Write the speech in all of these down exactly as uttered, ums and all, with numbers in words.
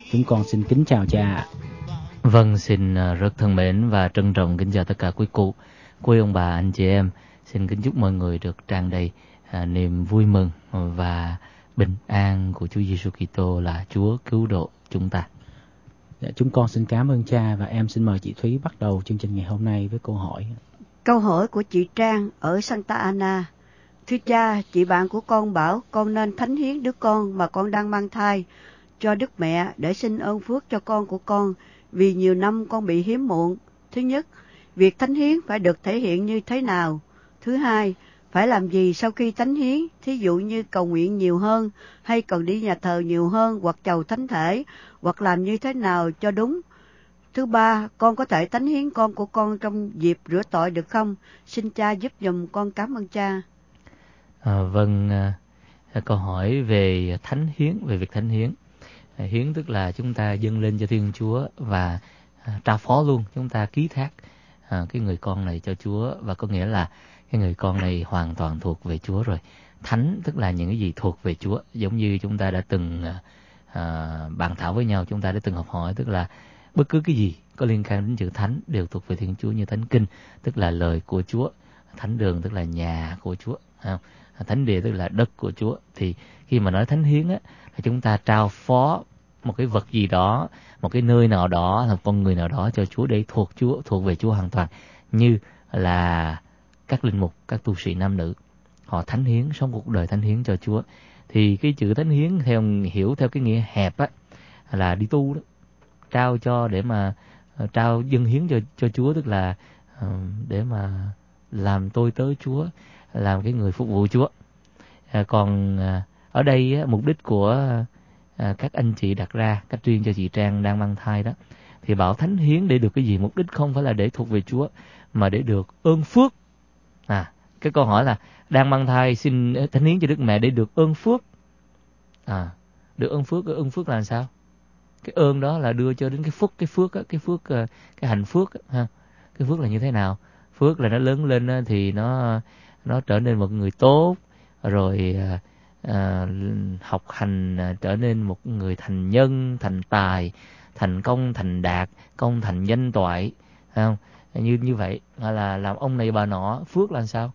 Chúng con xin kính chào cha. Vâng, xin rất thân mến và trân trọng kính chào tất cả quý cụ, quý ông bà, anh chị em. Xin kính chúc mọi người được tràn đầy à, niềm vui mừng và bình an của Chúa Giêsu Kitô là Chúa cứu độ chúng ta. Dạ, chúng con xin cảm ơn cha và em xin mời chị Thúy bắt đầu chương trình ngày hôm nay với câu hỏi. Câu hỏi của chị Trang ở Santa Ana. Thưa cha, chị bạn của con bảo con nên thánh hiến đứa con mà con đang mang thai cho Đức Mẹ để xin ơn phước cho con của con vì nhiều năm con bị hiếm muộn. Thứ nhất, việc thánh hiến phải được thể hiện như thế nào? Thứ hai, phải làm gì sau khi thánh hiến, thí dụ như cầu nguyện nhiều hơn, hay cần đi nhà thờ nhiều hơn, hoặc chầu thánh thể, hoặc làm như thế nào cho đúng? Thứ ba, con có thể thánh hiến con của con trong dịp rửa tội được không? Xin cha giúp giùm con, cảm ơn cha. À, vâng, à, câu hỏi về thánh hiến, về việc thánh hiến. À, hiến tức là chúng ta dâng lên cho Thiên Chúa và à, trao phó luôn, chúng ta ký thác à, cái người con này cho Chúa, và có nghĩa là cái người con này hoàn toàn thuộc về Chúa rồi. Thánh tức là những cái gì thuộc về Chúa, giống như chúng ta đã từng à, à, bàn thảo với nhau, chúng ta đã từng học hỏi, tức là bất cứ cái gì có liên quan đến chữ thánh đều thuộc về Thiên Chúa, như thánh kinh tức là lời của Chúa, thánh đường tức là nhà của Chúa, không? Thánh địa tức là đất của Chúa. Thì khi mà nói thánh hiến á, là chúng ta trao phó một cái vật gì đó, một cái nơi nào đó, một con người nào đó cho Chúa để thuộc Chúa, thuộc về Chúa hoàn toàn, như là các linh mục, các tu sĩ nam nữ họ thánh hiến, sống cuộc đời thánh hiến cho Chúa. Thì cái chữ thánh hiến theo hiểu theo cái nghĩa hẹp á là đi tu đó, trao cho để mà uh, trao dâng hiến cho cho Chúa, tức là uh, để mà làm tôi tớ Chúa, làm cái người phục vụ Chúa. À, còn à, ở đây á, mục đích của à, các anh chị đặt ra, cách riêng cho chị Trang đang mang thai đó, thì bảo thánh hiến để được cái gì? Mục đích không phải là để thuộc về Chúa, mà để được ơn phước. À, cái câu hỏi là đang mang thai xin thánh hiến cho Đức Mẹ để được ơn phước. À, được ơn phước, cái ơn phước là sao? Cái ơn đó là đưa cho đến cái phúc, cái phước á, cái phước, cái hạnh phước á, ha. Cái phước là như thế nào? Phước là nó lớn lên á, thì nó nó trở nên một người tốt, rồi à, à, học hành à, trở nên một người thành nhân, thành tài, thành công, thành đạt, công thành danh toại, không? Như như vậy là làm ông này bà nọ. Phước là sao?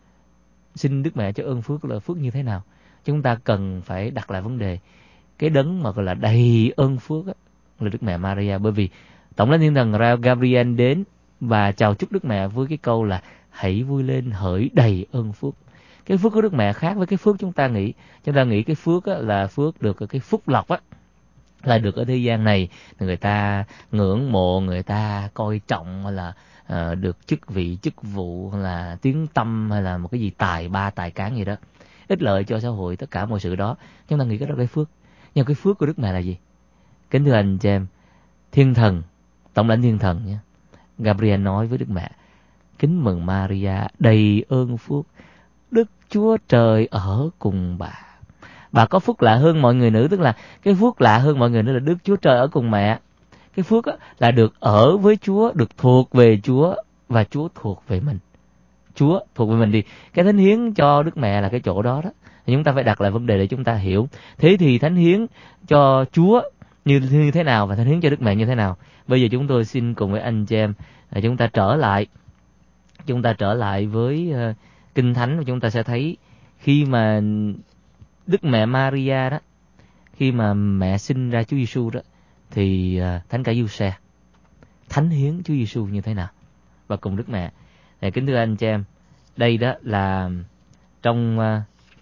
Xin Đức Mẹ cho ơn phước là phước như thế nào? Chúng ta cần phải đặt lại vấn đề. Cái đấng mà gọi là đầy ơn phước á, là Đức Mẹ Maria, bởi vì Tổng lãnh Thiên Thần Gabriel đến và chào chúc Đức Mẹ với cái câu là hãy vui lên hỡi đầy ơn phước. Cái phước của Đức Mẹ khác với cái phước chúng ta nghĩ. Chúng ta nghĩ cái phước á, là phước được cái phúc lộc á, là được ở thế gian này người ta ngưỡng mộ, người ta coi trọng, hay là uh, được chức vị, chức vụ, hay là tiếng tăm, hay là một cái gì tài ba, tài cán gì đó, ích lợi cho xã hội, tất cả mọi sự đó. Chúng ta nghĩ cái đó là cái phước. Nhưng cái phước của Đức Mẹ là gì? Kính thưa anh chị em, Thiên Thần, Tổng lãnh Thiên Thần nhé, Gabriel nói với Đức Mẹ: kính mừng Maria, đầy ơn phước, Đức Chúa Trời ở cùng bà. Bà có phước lạ hơn mọi người nữ, tức là cái phước lạ hơn mọi người nữ là Đức Chúa Trời ở cùng mẹ. Cái phước á, là được ở với Chúa, được thuộc về Chúa, và Chúa thuộc về mình. Chúa thuộc về mình thì cái thánh hiến cho Đức Mẹ là cái chỗ đó đó. Thì chúng ta phải đặt lại vấn đề để chúng ta hiểu. Thế thì thánh hiến cho Chúa như, như thế nào và thánh hiến cho Đức Mẹ như thế nào? Bây giờ chúng tôi xin cùng với anh chị em chúng ta trở lại, chúng ta trở lại với uh, Kinh Thánh, và chúng ta sẽ thấy khi mà Đức Mẹ Maria đó, khi mà mẹ sinh ra Chúa Giêsu đó, thì uh, Thánh Cả Giuse thánh hiến Chúa Giêsu như thế nào và cùng Đức Mẹ. Này, kính thưa anh chị em, đây đó là trong uh,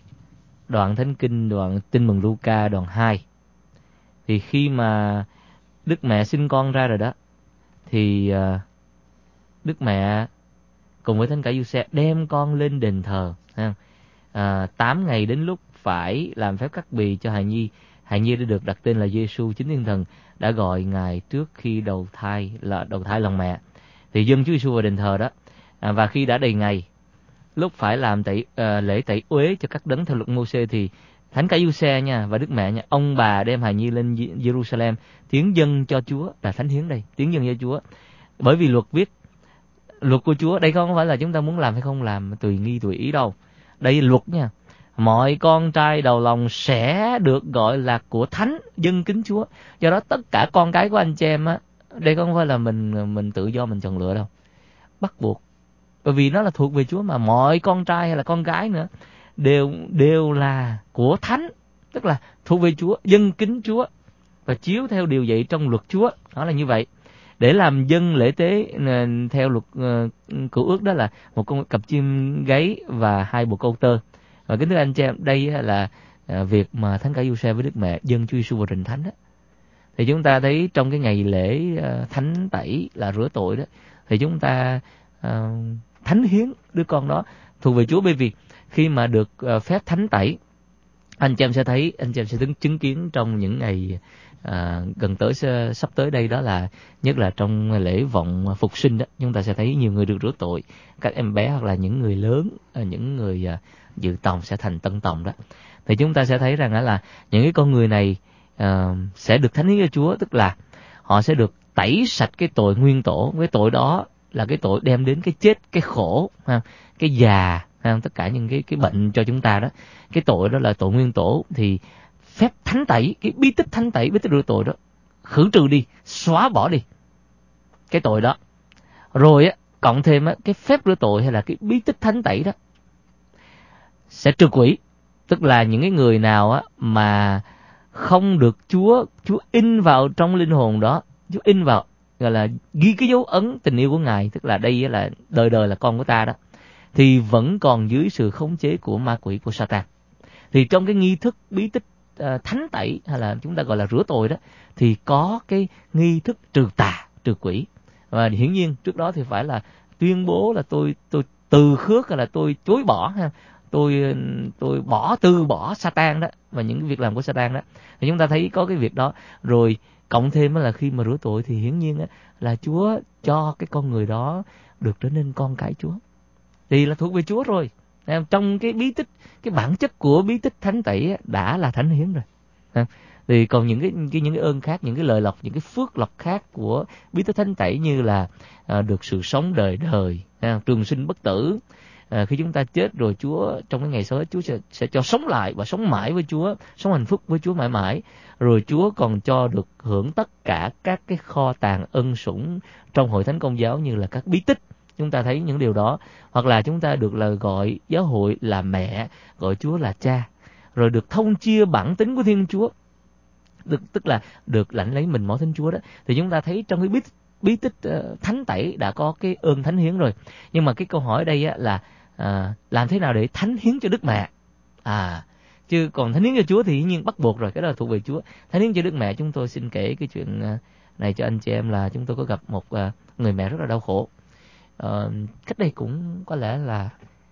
đoạn Thánh Kinh, đoạn Tin mừng Luca đoạn hai. Thì khi mà Đức Mẹ sinh con ra rồi đó, thì uh, Đức Mẹ cùng với Thánh Cả Giuse đem con lên đền thờ. À, tám ngày đến lúc phải làm phép cắt bì cho hài nhi. Hài nhi đã được đặt tên là Giêsu. Chính Thiên Thần đã gọi ngài trước khi đầu thai, là đầu thai lòng mẹ, thì dâng Chúa Giêsu vào đền thờ đó. À, và khi đã đầy ngày, lúc phải làm tẩy, uh, lễ tẩy uế cho các đấng theo luật Mô-sê, thì Thánh Cả Giuse nha và Đức Mẹ nha, ông bà đem hài nhi lên Jerusalem tiến dâng cho Chúa, là thánh hiến đây, tiến dâng cho Chúa. Bởi vì luật viết, luật của Chúa đây không phải là chúng ta muốn làm hay không làm tùy nghi tùy ý đâu. Đây luật nha. mọi con trai đầu lòng sẽ được gọi là của thánh, dâng kính Chúa. Do đó tất cả con cái của anh chị em á, đây không phải là mình mình tự do mình chọn lựa đâu, bắt buộc, bởi vì nó là thuộc về Chúa mà. Mọi con trai hay là con gái nữa đều đều là của thánh, tức là thuộc về Chúa, dâng kính Chúa và chiếu theo điều dạy trong luật Chúa. Đó là như vậy. Để làm dâng lễ tế theo luật uh, cựu ước đó là một con cặp chim gáy và hai bộ câu tơ. Và kính thưa anh chị em, đây là uh, việc mà Thánh cả Giuse với Đức Mẹ dâng Chúa Giêsu vào trình thánh đó. Thì chúng ta thấy trong cái ngày lễ uh, thánh tẩy là rửa tội đó, thì chúng ta uh, thánh hiến đứa con đó thuộc về Chúa. Bởi vì khi mà được uh, phép thánh tẩy, anh chị em sẽ thấy, anh chị em sẽ chứng kiến trong những ngày À, gần tới sắp tới đây, đó là nhất là trong lễ vọng phục sinh đó, chúng ta sẽ thấy nhiều người được rửa tội, các em bé hoặc là những người lớn, những người à, dự tòng sẽ thành tân tòng đó. Thì chúng ta sẽ thấy rằng là những cái con người này à, sẽ được thánh hiến cho Chúa, tức là họ sẽ được tẩy sạch cái tội nguyên tổ. Cái tội đó là cái tội đem đến cái chết, cái khổ, ha, cái già, ha, tất cả những cái cái bệnh cho chúng ta đó. Cái tội đó là tội nguyên tổ. Thì phép thánh tẩy, cái bí tích thánh tẩy, bí tích rửa tội đó khử trừ đi, xóa bỏ đi cái tội đó. Rồi á, cộng thêm á, cái phép rửa tội hay là cái bí tích thánh tẩy đó sẽ trừ quỷ. Tức là những cái người nào á mà không được Chúa Chúa in vào trong linh hồn đó, Chúa in vào, gọi là ghi cái dấu ấn tình yêu của Ngài, tức là đây là đời đời là con của ta đó, thì vẫn còn dưới sự khống chế của ma quỷ, của Satan. Thì trong cái nghi thức bí tích uh, thánh tẩy hay là chúng ta gọi là rửa tội đó, thì có cái nghi thức trừ tà, trừ quỷ. Và hiển nhiên trước đó thì phải là tuyên bố là tôi tôi từ khước, hay là tôi chối bỏ, ha, tôi tôi bỏ từ bỏ Satan đó và những cái việc làm của Satan đó. Thì chúng ta thấy có cái việc đó. Rồi cộng thêm là khi mà rửa tội thì hiển nhiên là Chúa cho cái con người đó được trở nên con cái Chúa, thì là thuộc về Chúa rồi. Trong cái bí tích, cái bản chất của bí tích thánh tẩy đã là thánh hiến rồi. Thì còn những cái, cái những cái ơn khác, những cái lợi lộc, những cái phước lộc khác của bí tích thánh tẩy, như là à, được sự sống đời đời, à, trường sinh bất tử. À, khi chúng ta chết rồi, Chúa trong cái ngày sau đó Chúa sẽ, sẽ cho sống lại và sống mãi với Chúa, sống hạnh phúc với Chúa mãi mãi. Rồi Chúa còn cho được hưởng tất cả các cái kho tàng ân sủng trong hội thánh Công giáo, như là các bí tích. Chúng ta thấy những điều đó. Hoặc là chúng ta được là gọi giáo hội là mẹ, gọi Chúa là cha, rồi được thông chia bản tính của Thiên Chúa, được, tức là được lãnh lấy mình mẫu Thánh Chúa đó. Thì chúng ta thấy trong cái bí, bí tích uh, thánh tẩy đã có cái ơn thánh hiến rồi. Nhưng mà cái câu hỏi ở đây á, là uh, làm thế nào để thánh hiến cho Đức Mẹ? À, chứ còn thánh hiến cho Chúa thì dĩ nhiên bắt buộc rồi, cái đó là thuộc về Chúa. Thánh hiến cho Đức Mẹ, chúng tôi xin kể cái chuyện uh, này cho anh chị em, là chúng tôi có gặp một uh, người mẹ rất là đau khổ. Uh, cách đây cũng có lẽ là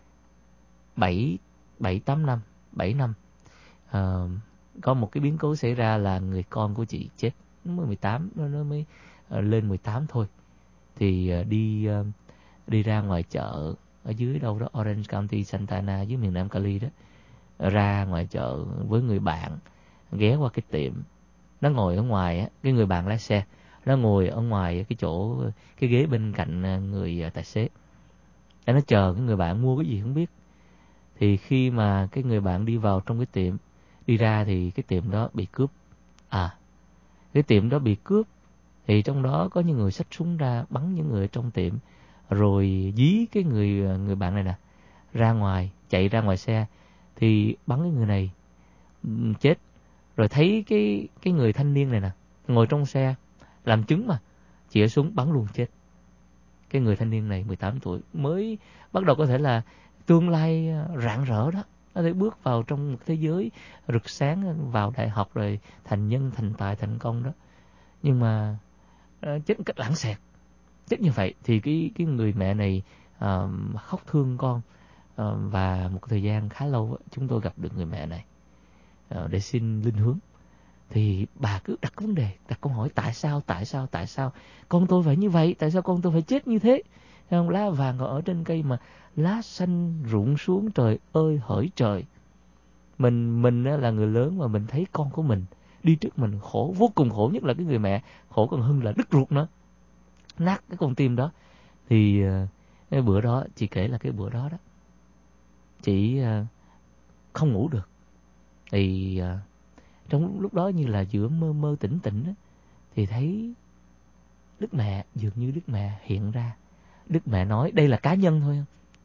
bảy, bảy, tám năm, bảy năm. Uh, có một cái biến cố xảy ra là người con của chị chết. Nó mới mười tám, nó, nó mới uh, lên mười tám thôi. Thì uh, đi uh, đi ra ngoài chợ ở dưới đâu đó, Orange County, Santa Ana, dưới miền Nam Cali đó. Ra ngoài chợ với người bạn, ghé qua cái tiệm. Nó ngồi ở ngoài á, cái người bạn lái xe, nó ngồi ở ngoài cái chỗ, cái ghế bên cạnh người tài xế. Nó chờ cái người bạn mua cái gì không biết. Thì khi mà cái người bạn đi vào trong cái tiệm, đi ra thì cái tiệm đó bị cướp. À, cái tiệm đó bị cướp. Thì trong đó có những người xách súng ra bắn những người trong tiệm, rồi dí cái người người bạn này nè ra ngoài, chạy ra ngoài xe thì bắn cái người này chết. Rồi thấy cái cái người thanh niên này nè ngồi trong xe làm chứng mà, chĩa súng bắn luôn chết. Cái người thanh niên này mười tám tuổi, mới bắt đầu có thể là tương lai rạng rỡ đó, nó thể bước vào trong một thế giới rực sáng, vào đại học rồi thành nhân, thành tài, thành công đó. Nhưng mà uh, chết một cách lãng xẹt, chết như vậy. Thì cái cái người mẹ này uh, khóc thương con, uh, và một thời gian khá lâu chúng tôi gặp được người mẹ này uh, để xin linh hướng. Thì bà cứ đặt vấn đề, đặt câu hỏi tại sao, tại sao, tại sao con tôi phải như vậy, tại sao con tôi phải chết như thế. Lá vàng còn ở trên cây mà lá xanh rụng xuống, trời ơi hỡi trời. Mình mình là người lớn mà mình thấy con của mình đi trước mình khổ, vô cùng khổ, nhất là cái người mẹ khổ còn hơn là đứt ruột nữa, nát cái con tim đó. Thì cái bữa đó chị kể là cái bữa đó đó chị không ngủ được. Thì uh, trong lúc đó như là giữa mơ mơ tỉnh tỉnh đó, thì thấy Đức Mẹ, dường như Đức Mẹ hiện ra. Đức Mẹ nói, đây là cá nhân thôi,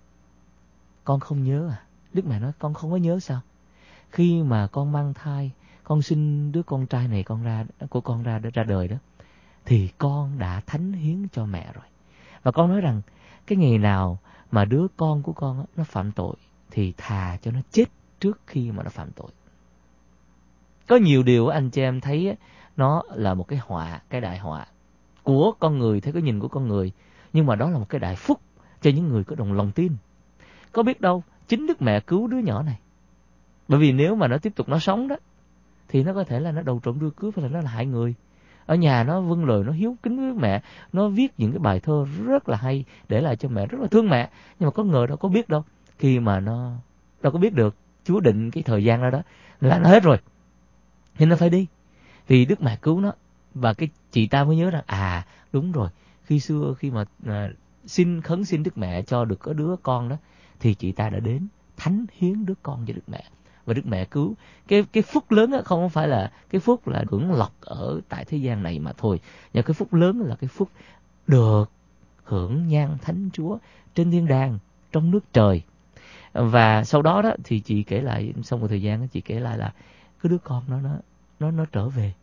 con không nhớ à? Đức Mẹ nói, con không có nhớ sao? Khi mà con mang thai, con sinh đứa con trai này con ra của con ra ra đời đó, thì con đã thánh hiến cho mẹ rồi. Và con nói rằng cái ngày nào mà đứa con của con nó phạm tội thì thà cho nó chết trước khi mà nó phạm tội. Có nhiều điều anh chị em thấy nó là một cái họa, cái đại họa của con người, theo cái nhìn của con người, nhưng mà đó là một cái đại phúc cho những người có đồng lòng tin. Có biết đâu chính Đức Mẹ cứu đứa nhỏ này. Bởi vì nếu mà nó tiếp tục nó sống đó, thì nó có thể là nó đầu trộm đưa cướp, hay là nó là hại người. Ở nhà nó vâng lời, nó hiếu kính với mẹ, nó viết những cái bài thơ rất là hay để lại cho mẹ, rất là thương mẹ. Nhưng mà có ngờ đâu, có biết đâu, khi mà nó đâu có biết được Chúa định cái thời gian đó đó là nó hết rồi, nên nó phải đi. Thì Đức Mẹ cứu nó, và cái chị ta mới nhớ rằng à đúng rồi, khi xưa khi mà à, xin khấn xin Đức Mẹ cho được có đứa con đó, thì chị ta đã đến thánh hiến đứa con cho Đức Mẹ. Và Đức Mẹ cứu. Cái cái phúc lớn đó không phải là cái phúc là hưởng lộc ở tại thế gian này mà thôi. Nhưng cái phúc lớn là cái phúc được hưởng nhan thánh Chúa trên thiên đàng, trong nước trời. Và sau đó đó thì chị kể lại, sau một thời gian đó, chị kể lại là cái đứa con đó nó nó nó trở về.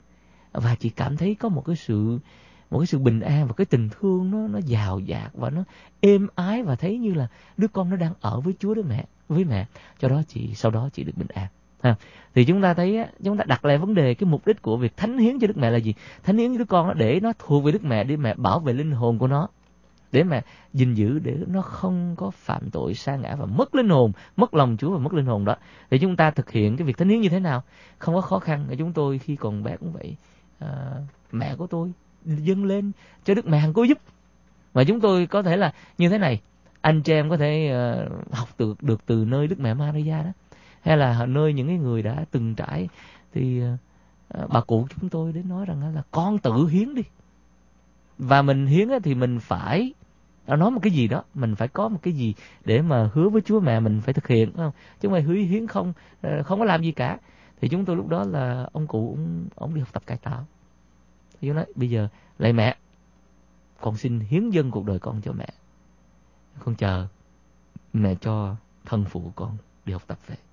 Và chị cảm thấy có một cái sự một cái sự bình an và cái tình thương nó nó dào dạt và nó êm ái, và thấy như là đứa con nó đang ở với Chúa, đứa mẹ với mẹ. Cho đó chị sau đó chị được bình an. Ha. Thì chúng ta thấy chúng ta đặt lại vấn đề, cái mục đích của việc thánh hiến cho Đức Mẹ là gì? Thánh hiến cho đứa con để nó thuộc về Đức Mẹ, để mẹ bảo vệ linh hồn của nó, để mà gìn giữ để nó không có phạm tội sa ngã và mất linh hồn, mất lòng Chúa và mất linh hồn đó. Thì chúng ta thực hiện cái việc thánh hiến như thế nào? Không có khó khăn. Chúng tôi khi còn bé cũng vậy. À, mẹ của tôi dâng lên cho Đức Mẹ hằng cứu giúp. Và chúng tôi có thể là như thế này, anh chị em có thể uh, học được được từ nơi Đức Mẹ Maria đó, hay là nơi những cái người đã từng trải. Thì uh, bà cụ chúng tôi đến nói rằng là con tự hiến đi. Và mình hiến thì mình phải nói một cái gì đó, mình phải có một cái gì để mà hứa với Chúa Mẹ mình phải thực hiện, không? Chứ không phải hiến không không có làm gì cả. Thì chúng tôi lúc đó là ông cụ ông, ông đi học tập cải tạo. Thì nói bây giờ lạy mẹ, con xin hiến dâng cuộc đời con cho mẹ. Con chờ mẹ cho thân phụ con đi học tập về.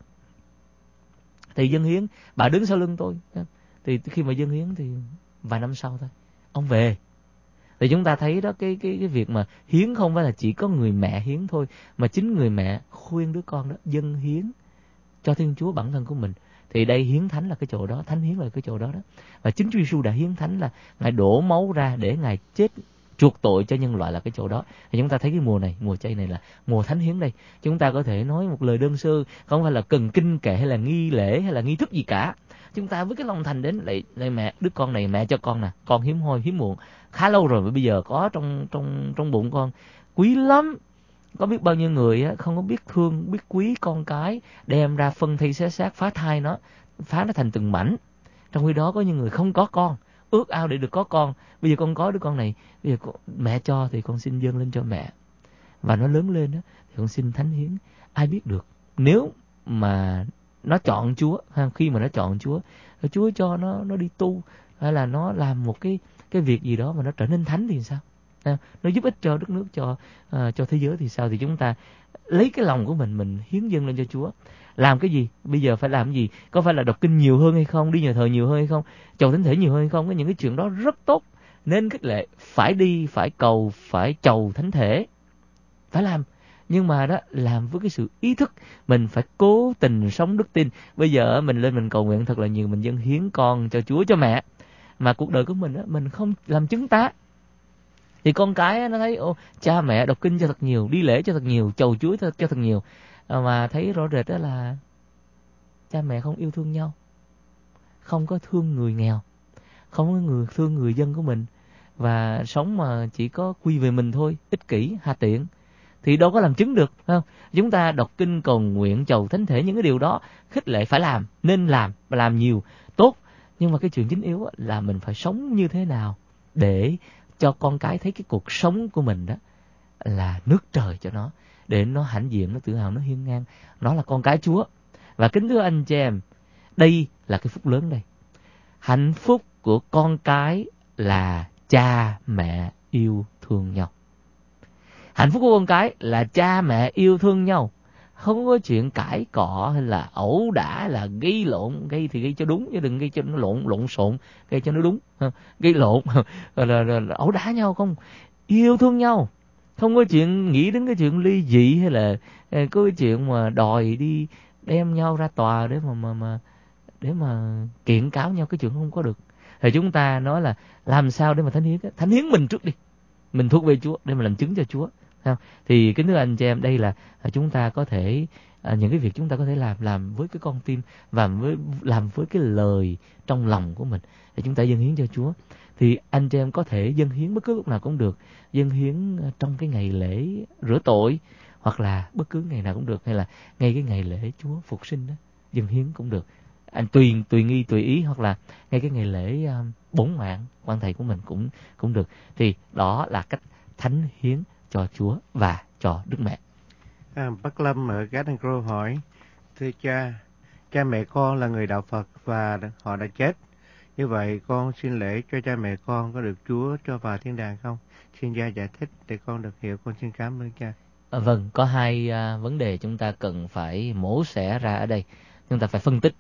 Thì dâng hiến, bà đứng sau lưng tôi. Thì khi mà dâng hiến thì vài năm sau thôi, ông về. Thì chúng ta thấy đó, cái cái cái việc mà hiến không phải là chỉ có người mẹ hiến thôi, mà chính người mẹ khuyên đứa con đó dâng hiến cho Thiên Chúa bản thân của mình. Thì đây hiến thánh là cái chỗ đó, thánh hiến là cái chỗ đó đó. Và chính Chúa Giêsu đã hiến thánh, là Ngài đổ máu ra để Ngài chết chuộc tội cho nhân loại là cái chỗ đó. Thì chúng ta thấy cái mùa này, mùa chay này là mùa thánh hiến đây. Chúng ta có thể nói một lời đơn sơ, không phải là cần kinh kệ hay là nghi lễ hay là nghi thức gì cả. Chúng ta với cái lòng thành đến lại lại mẹ, đứa con này mẹ cho con nè, con hiếm hoi hiếm muộn khá lâu rồi, và bây giờ có trong trong trong bụng con, quý lắm. Có biết bao nhiêu người á không có biết thương, biết quý con cái, đem ra phân thây xé xác, phá thai nó, phá nó thành từng mảnh. Trong khi đó có những người không có con, ước ao để được có con. Bây giờ con có đứa con này, bây giờ con, mẹ cho thì con xin dâng lên cho mẹ. Và nó lớn lên đó, thì con xin thánh hiến. Ai biết được, nếu mà nó chọn Chúa, khi mà nó chọn Chúa, Chúa cho nó nó đi tu, hay là nó làm một cái cái việc gì đó mà nó trở nên thánh thì sao? Nó giúp ích cho đất nước, cho uh, cho thế giới thì sao? Thì chúng ta lấy cái lòng của mình, mình hiến dâng lên cho Chúa. Làm cái gì? Bây giờ phải làm cái gì? Có phải là đọc kinh nhiều hơn hay không? Đi nhà thờ nhiều hơn hay không? Chầu thánh thể nhiều hơn hay không? Cái những cái chuyện đó rất tốt, nên khích lệ. Phải đi, phải cầu, phải chầu thánh thể, phải làm. Nhưng mà đó, làm với cái sự ý thức. Mình phải cố tình sống đức tin. Bây giờ mình lên mình cầu nguyện thật là nhiều, mình dâng hiến con cho Chúa, cho mẹ, mà cuộc đời của mình đó, mình không làm chứng tá, thì con cái nó thấy ô, cha mẹ đọc kinh cho thật nhiều, đi lễ cho thật nhiều, chầu Chúa cho, cho thật nhiều, mà thấy rõ rệt đó là cha mẹ không yêu thương nhau, không có thương người nghèo, không có người thương người dân của mình, và sống mà chỉ có quy về mình thôi, ích kỷ, hà tiện, thì đâu có làm chứng được, không? Chúng ta đọc kinh, cầu nguyện, chầu thánh thể, những cái điều đó khích lệ phải làm, nên làm, và làm nhiều, tốt. Nhưng mà cái chuyện chính yếu là mình phải sống như thế nào để cho con cái thấy cái cuộc sống của mình đó là nước trời cho nó, để nó hãnh diện, nó tự hào, nó hiên ngang, nó là con cái Chúa. Và kính thưa anh chị em, đây là cái phúc lớn đây. Hạnh phúc của con cái là cha mẹ yêu thương nhau. Hạnh phúc của con cái là cha mẹ yêu thương nhau. Không có chuyện cãi cọ hay là ẩu đả hay là gây lộn. Gây thì gây cho đúng, chứ đừng gây cho nó lộn lộn xộn, gây cho nó đúng. Gây lộn là, là, là, là ẩu đả nhau không. Yêu thương nhau. Không có chuyện nghĩ đến cái chuyện ly dị hay là có cái chuyện mà đòi đi đem nhau ra tòa để mà mà mà để mà kiện cáo nhau, cái chuyện không có được. Thì chúng ta nói là làm sao để mà thánh hiến, thánh hiến mình trước đi, mình thuộc về Chúa để mà làm chứng cho Chúa. Thì kính thưa anh chị em, đây là chúng ta có thể à, những cái việc chúng ta có thể làm làm với cái con tim và với làm với cái lời trong lòng của mình để chúng ta dâng hiến cho Chúa. Thì anh chị em có thể dâng hiến bất cứ lúc nào cũng được, dâng hiến trong cái ngày lễ rửa tội hoặc là bất cứ ngày nào cũng được, hay là ngay cái ngày lễ Chúa phục sinh đó, dâng hiến cũng được. Anh tùy tùy nghi tùy ý, hoặc là ngay cái ngày lễ uh, bổn mạng quan thầy của mình cũng cũng được. Thì đó là cách thánh hiến cho Chúa và cho Đức Mẹ. À, bác Lâm ở Garden Grove hỏi: thưa cha, cha mẹ con là người đạo Phật và họ đã chết. Như vậy con xin lễ cho cha mẹ con có được Chúa cho vào thiên đàng không? Xin cha giải thích để con được hiểu. Con xin cảm ơn cha. À, vâng, có hai uh, vấn đề chúng ta cần phải mổ xẻ ra ở đây. Chúng ta phải phân tích.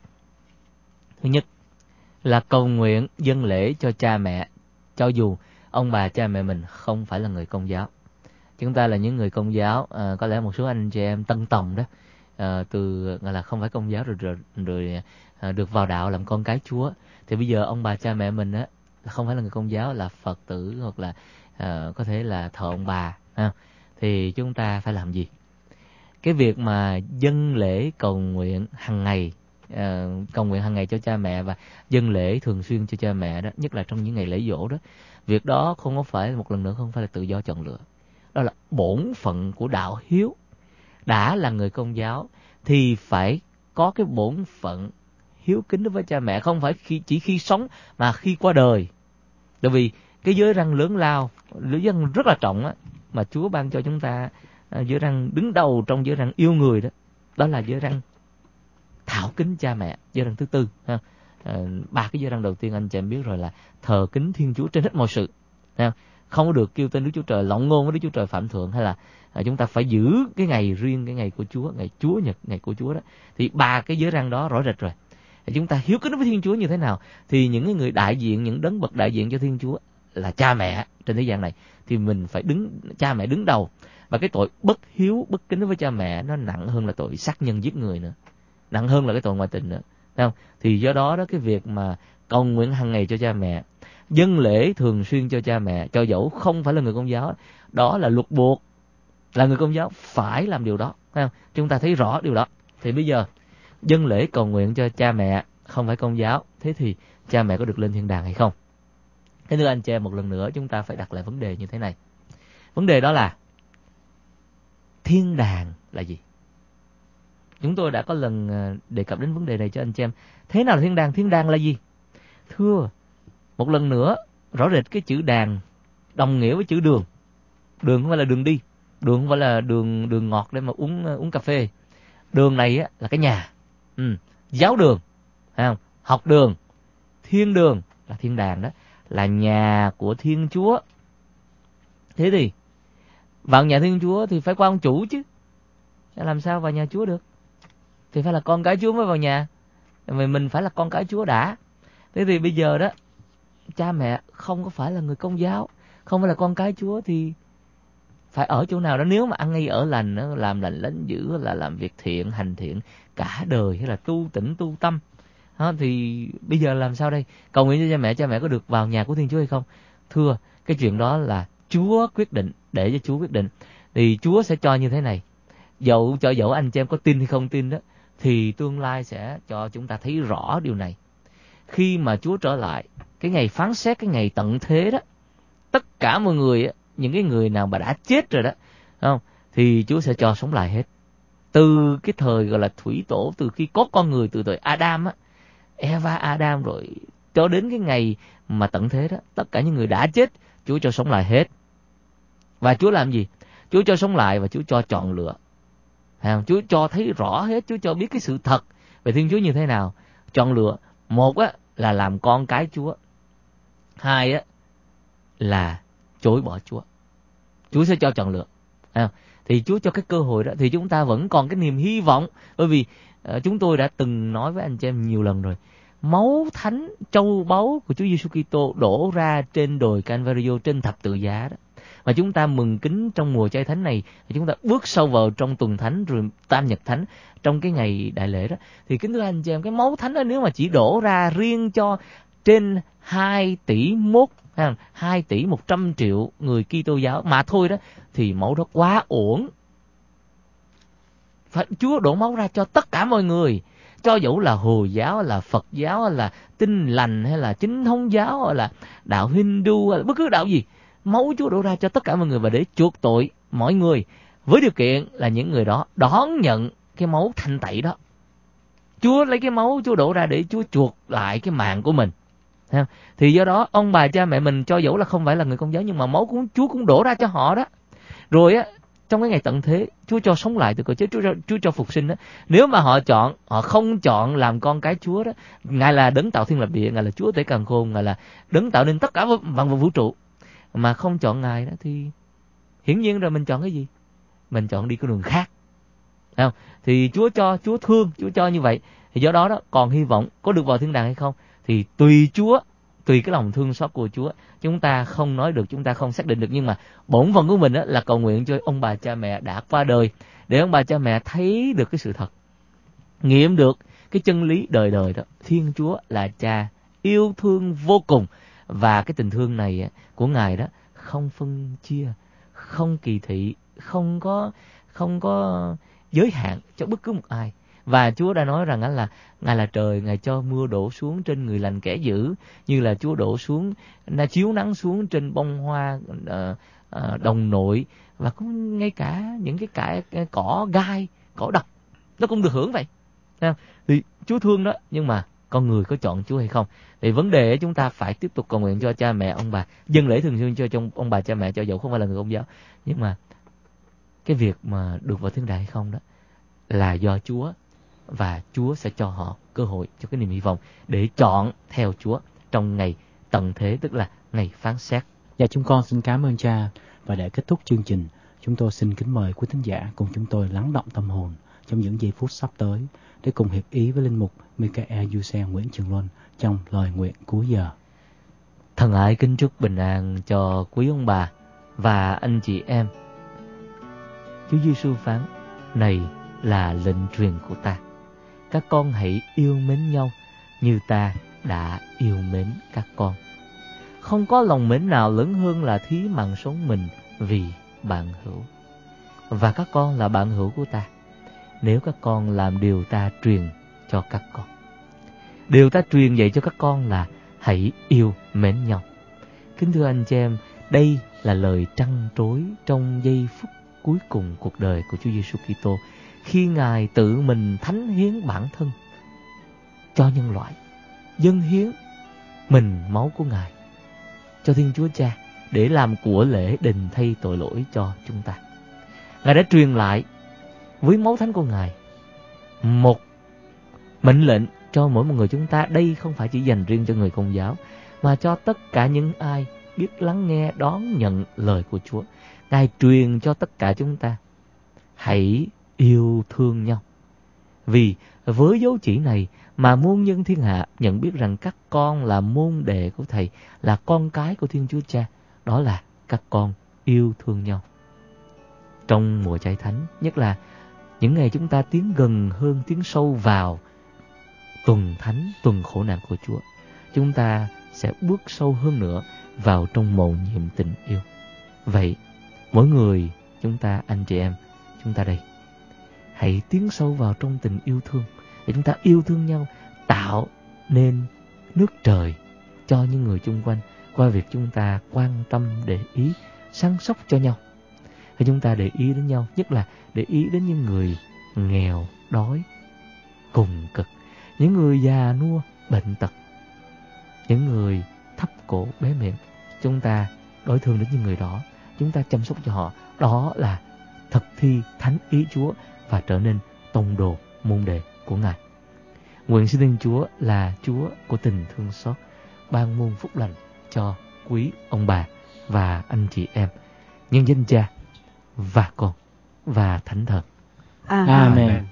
Thứ nhất là cầu nguyện dâng lễ cho cha mẹ, cho dù ông bà cha mẹ mình không phải là người Công giáo. Chúng ta là những người Công giáo, à, có lẽ một số anh chị em tân tòng đó, à, từ gọi là không phải Công giáo rồi rồi, rồi à, được vào đạo làm con cái Chúa. Thì bây giờ ông bà cha mẹ mình á không phải là người Công giáo, là Phật tử hoặc là à, có thể là thờ ông bà, ha. Thì chúng ta phải làm gì? Cái việc mà dâng lễ cầu nguyện hàng ngày, à, cầu nguyện hàng ngày cho cha mẹ và dâng lễ thường xuyên cho cha mẹ đó, nhất là trong những ngày lễ giỗ đó, việc đó không có phải, một lần nữa không phải là tự do chọn lựa. Đó là bổn phận của đạo hiếu. Đã là người Công giáo thì phải có cái bổn phận hiếu kính đối với cha mẹ, không phải khi, chỉ khi sống mà khi qua đời. Tại vì cái giới răn lớn lao, giới răn rất là trọng á, mà Chúa ban cho chúng ta, giới răn đứng đầu trong giới răn yêu người đó, đó là giới răn thảo kính cha mẹ, giới răn thứ tư. Ha. À, ba cái giới răn đầu tiên anh chị em biết rồi, là thờ kính Thiên Chúa trên hết mọi sự. Ha. Không có được kêu tên Đức Chúa Trời, lộng ngôn với Đức Chúa Trời phạm thượng, hay là à, chúng ta phải giữ cái ngày riêng, cái ngày của Chúa, ngày Chúa Nhật, ngày của Chúa đó. Thì ba cái giới răn đó rõ rệt rồi. Thì chúng ta hiếu kính với Thiên Chúa như thế nào? Thì những người đại diện, những đấng bậc đại diện cho Thiên Chúa là cha mẹ trên thế gian này, thì mình phải đứng, cha mẹ đứng đầu. Và cái tội bất hiếu, bất kính với cha mẹ nó nặng hơn là tội sát nhân giết người nữa, nặng hơn là cái tội ngoại tình nữa, thấy không? Thì do đó đó, cái việc mà cầu nguyện hàng ngày cho cha mẹ, dâng lễ thường xuyên cho cha mẹ, cho dẫu không phải là người Công giáo, đó là luật buộc, là người Công giáo phải làm điều đó, thấy không? Chúng ta thấy rõ điều đó. Thì bây giờ dâng lễ cầu nguyện cho cha mẹ không phải Công giáo, thế thì cha mẹ có được lên thiên đàng hay không? Thế nên anh chị em, một lần nữa chúng ta phải đặt lại vấn đề như thế này. Vấn đề đó là thiên đàng là gì? Chúng tôi đã có lần đề cập đến vấn đề này cho anh chị em. Thế nào là thiên đàng? Thiên đàng là gì? Thưa, một lần nữa, rõ rệt cái chữ đàng đồng nghĩa với chữ đường. Đường không phải là đường đi, đường không phải là đường đường ngọt để mà uống uống cà phê. Đường này á là cái nhà, ừ. Giáo đường, phải không? Học đường, thiên đường là thiên đàng đó, là nhà của Thiên Chúa. Thế thì vào nhà Thiên Chúa thì phải qua ông chủ chứ, làm sao vào nhà Chúa được? Thì phải là con cái Chúa mới vào nhà, vì mình phải là con cái Chúa đã. Thế thì bây giờ đó, cha mẹ không có phải là người Công giáo, không phải là con cái Chúa, thì phải ở chỗ nào đó? Nếu mà ăn ngay ở lành, làm lành lánh dữ, là làm việc thiện, hành thiện cả đời, hay là tu tĩnh tu tâm, đó, thì bây giờ làm sao đây? Cầu nguyện cho cha mẹ, cha mẹ có được vào nhà của Thiên Chúa hay không? Thưa, cái chuyện đó là Chúa quyết định, để cho Chúa quyết định. Thì Chúa sẽ cho như thế này, dẫu cho dẫu anh chị em có tin hay không tin đó, thì tương lai sẽ cho chúng ta thấy rõ điều này. Khi mà Chúa trở lại, cái ngày phán xét, cái ngày tận thế đó, tất cả mọi người, những cái người nào mà đã chết rồi đó, không, thì Chúa sẽ cho sống lại hết. Từ cái thời gọi là thủy tổ, từ khi có con người, từ thời Adam á, Eva, Adam, rồi cho đến cái ngày mà tận thế đó, tất cả những người đã chết, Chúa cho sống lại hết. Và Chúa làm gì? Chúa cho sống lại và Chúa cho chọn lựa. Chúa cho thấy rõ hết, Chúa cho biết cái sự thật Vậy Thiên Chúa như thế nào? Chọn lựa. Một á, là làm con cái Chúa. Hai á, là chối bỏ Chúa. Chúa sẽ cho chọn lựa. À, thì Chúa cho cái cơ hội đó thì chúng ta vẫn còn cái niềm hy vọng. Bởi vì uh, chúng tôi đã từng nói với anh chị em nhiều lần rồi. Máu thánh châu báu của Chúa Giêsu Kitô đổ ra trên đồi Calvario, trên thập tự giá đó. Mà chúng ta mừng kính trong mùa chay thánh này, chúng ta bước sâu vào trong tuần thánh rồi tam nhật thánh trong cái ngày đại lễ đó. Thì kính thưa anh chị em, cái máu thánh đó nếu mà chỉ đổ ra riêng cho trên hai tỷ mốt, hai tỷ một trăm triệu người Kitô giáo mà thôi đó, thì máu đó quá uổng. Phải Chúa đổ máu ra cho tất cả mọi người, cho dẫu là Hồi giáo, là Phật giáo, là Tin lành, hay là Chính thống giáo, hay là đạo Hindu, hay là bất cứ đạo gì. Máu Chúa đổ ra cho tất cả mọi người và để chuộc tội mọi người, với điều kiện là những người đó đón nhận cái máu thanh tẩy đó. Chúa lấy cái máu Chúa đổ ra để Chúa chuộc lại cái mạng của mình. Thì do đó ông bà cha mẹ mình cho dẫu là không phải là người Công giáo, nhưng mà máu của Chúa cũng đổ ra cho họ đó. Rồi á, trong cái ngày tận thế, Chúa cho sống lại từ cõi chết, Chúa cho, Chúa cho phục sinh đó. Nếu mà họ chọn, họ không chọn làm con cái Chúa đó, Ngài là đấng tạo thiên lập địa, Ngài là Chúa tể càn khôn, Ngài là đấng tạo nên tất cả vạn vật vũ trụ, mà không chọn Ngài đó thì hiển nhiên rồi mình chọn cái gì? Mình chọn đi con đường khác. Không? Thì Chúa cho, Chúa thương, Chúa cho như vậy. Thì do đó đó, còn hy vọng có được vào thiên đàng hay không thì tùy Chúa, tùy cái lòng thương xót của Chúa. Chúng ta không nói được, chúng ta không xác định được, nhưng mà bổn phận của mình đó là cầu nguyện cho ông bà cha mẹ đã qua đời, để ông bà cha mẹ thấy được cái sự thật, nghiệm được cái chân lý đời đời đó. Thiên Chúa là Cha yêu thương vô cùng, và cái tình thương này của Ngài đó không phân chia, không kỳ thị, không có không có giới hạn cho bất cứ một ai. Và Chúa đã nói rằng là Ngài là trời, Ngài cho mưa đổ xuống trên người lành kẻ dữ, như là Chúa đổ xuống, là chiếu nắng xuống trên bông hoa uh, uh, đồng nội, và cũng ngay cả những cái, cái, cái cỏ gai, cỏ độc nó cũng được hưởng vậy. Thì Chúa thương đó, nhưng mà con người có chọn Chúa hay không? Thì vấn đề chúng ta phải tiếp tục cầu nguyện cho cha mẹ, ông bà, dâng lễ thường xuyên cho trong ông bà cha mẹ, cho dẫu không phải là người Công giáo. Nhưng mà cái việc mà được vào thiên đàng hay không đó là do Chúa, và Chúa sẽ cho họ cơ hội, cho cái niềm hy vọng để chọn theo Chúa trong ngày tận thế, tức là ngày phán xét. Và chúng con xin cảm ơn Cha. Và để kết thúc chương trình, chúng tôi xin kính mời quý thính giả cùng chúng tôi lắng động tâm hồn trong những giây phút sắp tới để cùng hiệp ý với linh mục Michael Giuse Nguyễn Trường Luân trong lời nguyện cuối giờ. Thân ái kính chúc bình an cho quý ông bà và anh chị em. Chúa Giêsu phán: này là lệnh truyền của ta, các con hãy yêu mến nhau như ta đã yêu mến các con. Không có lòng mến nào lớn hơn là thí mạng sống mình vì bạn hữu. Và các con là bạn hữu của ta, nếu các con làm điều ta truyền cho các con. Điều ta truyền dạy cho các con là hãy yêu mến nhau. Kính thưa anh chị em, đây là lời trăn trối trong giây phút cuối cùng cuộc đời của Chúa Giêsu Kitô, khi Ngài tự mình thánh hiến bản thân cho nhân loại, dâng hiến mình máu của Ngài cho Thiên Chúa Cha để làm của lễ đền thay tội lỗi cho chúng ta. Ngài đã truyền lại với máu thánh của Ngài một mệnh lệnh cho mỗi một người chúng ta. Đây không phải chỉ dành riêng cho người Công giáo, mà cho tất cả những ai biết lắng nghe, đón nhận lời của Chúa. Ngài truyền cho tất cả chúng ta: hãy yêu thương nhau. Vì với dấu chỉ này mà muôn nhân thiên hạ nhận biết rằng các con là môn đệ của Thầy, là con cái của Thiên Chúa Cha. Đó là các con yêu thương nhau. Trong mùa chay thánh, nhất là những ngày chúng ta tiến gần hơn, tiến sâu vào tuần thánh, tuần khổ nạn của Chúa, chúng ta sẽ bước sâu hơn nữa vào trong mầu nhiệm tình yêu. Vậy mỗi người chúng ta, anh chị em, chúng ta đây, hãy tiến sâu vào trong tình yêu thương, để chúng ta yêu thương nhau, tạo nên nước trời cho những người chung quanh qua việc chúng ta quan tâm, để ý, săn sóc cho nhau. Thì chúng ta để ý đến nhau, nhất là để ý đến những người nghèo, đói, cùng cực, những người già nua, bệnh tật, những người thấp cổ, bé mềm. Chúng ta đối thương đến những người đó, chúng ta chăm sóc cho họ. Đó là thực thi thánh ý Chúa và trở nên tông đồ, môn đệ của Ngài. Nguyện xin Thiên Chúa là Chúa của tình thương xót ban muôn phúc lành cho quý ông bà và anh chị em, nhân danh Cha và Con và Thánh Thần. Amen. Amen.